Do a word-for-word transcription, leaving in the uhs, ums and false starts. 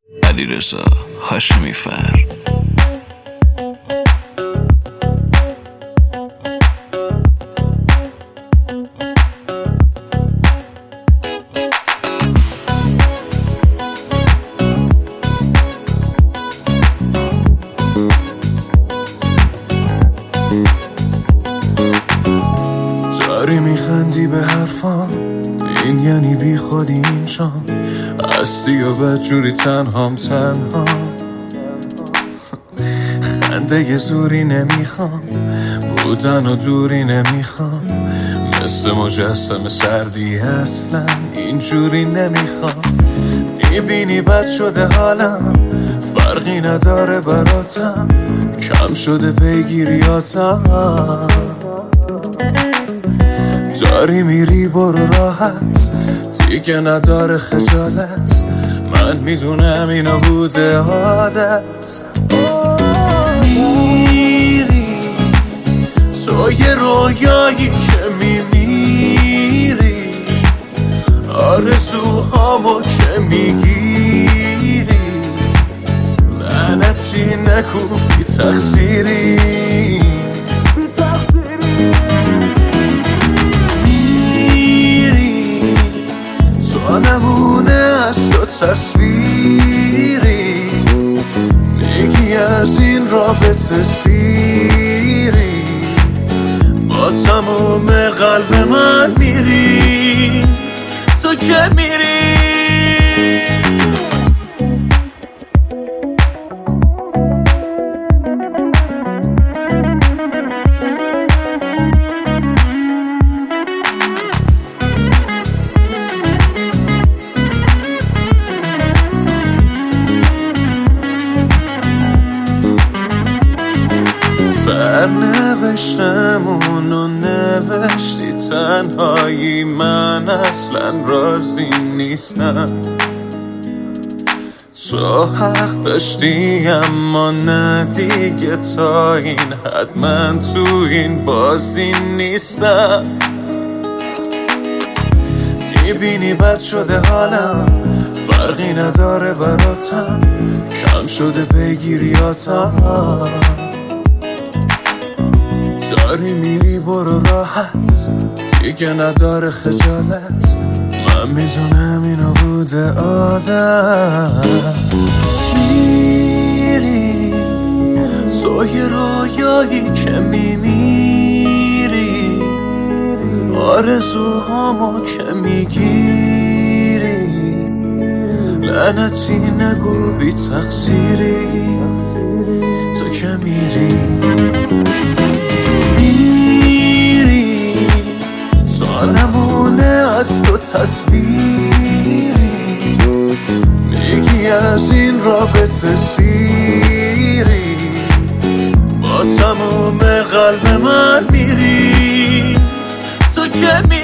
علیرضا هاشمی فر. داری میخندی به حرفام، این یعنی بی خودی این شام هستی و بدجوری تنهام تنها. خنده یه زوری نمیخوام، بودن و دوری نمیخوام، مثل مجسم سردی اصلا اینجوری نمیخوام. میبینی بد شده حالم، فرقی نداره براتم، کم شده پیگیریاتم. داری میری برو راحت، دیگه نداره خجالت، من میدونم اینا بوده عادت. میری تو یه رویایی که میمیری، آرزوهامو که میگیری، لعنتی نکو بی تقصیری. تو نمونه از تو تصویری، میگی از این رابطه سیری، با تموم قلب من میری، تو که میری. سرنوشتمون و نوشتی تنهایی، من اصلا راضی نیستم. تو حق داشتی اما نه دیگه، تا این حد من تو این بازی نیستم. میبینی بد شده حالم، فرقی نداره براتم، کم شده پیگیریاتم. داری میری برو راحت، دیگه نداره خجالت، من میدونم اینو بوده عادت. میری تو یه رویایی که میمیری، آرزوهامو که میگیری، لعنتی نگو بی تقصیری، تو که میری. تو نمونه از تو تصویری، میگی از این رابطه سیری، با تموم قلب من میری، تو که میری.